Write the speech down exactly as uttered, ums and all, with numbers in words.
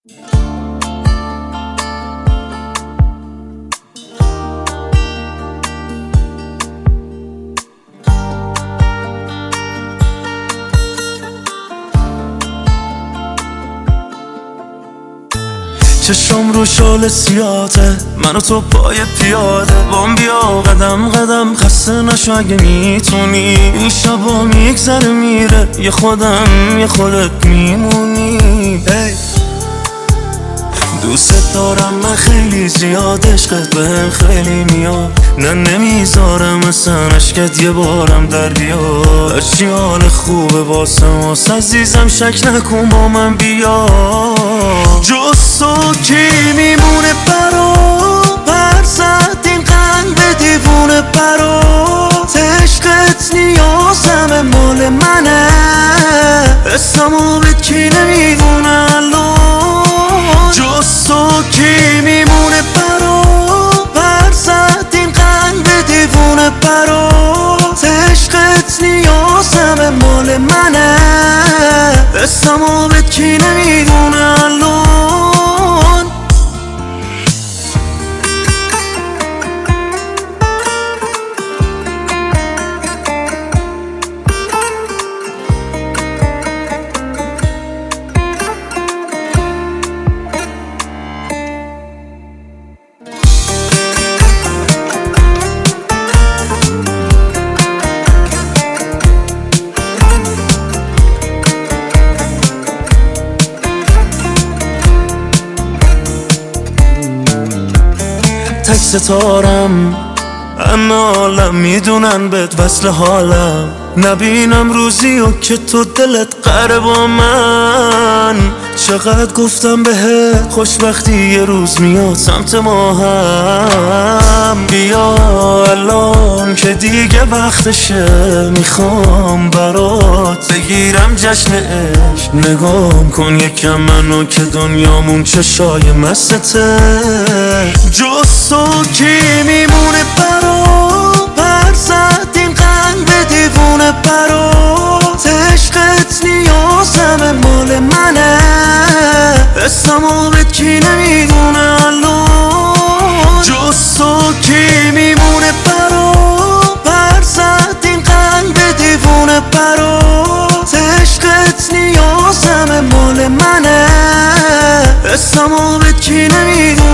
چشم رو شال سیاته، من و تو پای پیاده بام بیا قدم قدم، خسته نشو اگه میتونی. این شبا میگذره میره، یه خودم یه خودت میمونی. hey. دوست دارم من خیلی زیاد، عشقت بهم خیلی میاد، نه نمیذارم اصلا عشقت یه بارم در بیاد. هرچی حال خوبه واسه واسه عزیزم، شک نکن با من بیا. جز تو کی میمونه برا پر زد این قلب دیوونه برات. عشقت نیازم مال منه، اسمو به کی نمیدونه الان. جز تو کی میمونه برا پر زد این قلب دیوونه برات. عشقت نیازم مال منه، اسمو به کی نمیدونه الان. تک ستارم همه عالم میدونن بهت وصل حالم، نبینم روزی و که تو دلت قره با من. چقدر گفتم بهت خوشبختی یه روز میاد سمت ما هم. بیا الان که دیگه وقتشه، میخوام برات بگیرم جشن عشق. نگام کن یکم منو که دنیامون چشای مستته. جز تو کی میمونه برا پر زد این قلب دیوونه برات. عشقت نیازم مال منه، اسمو به کی نمیدونه الان. جز تو کی میمونه برا پر زد این قلب دیوونه برات. عشقت نیازم مال منه، اسمو به کی نمیدونه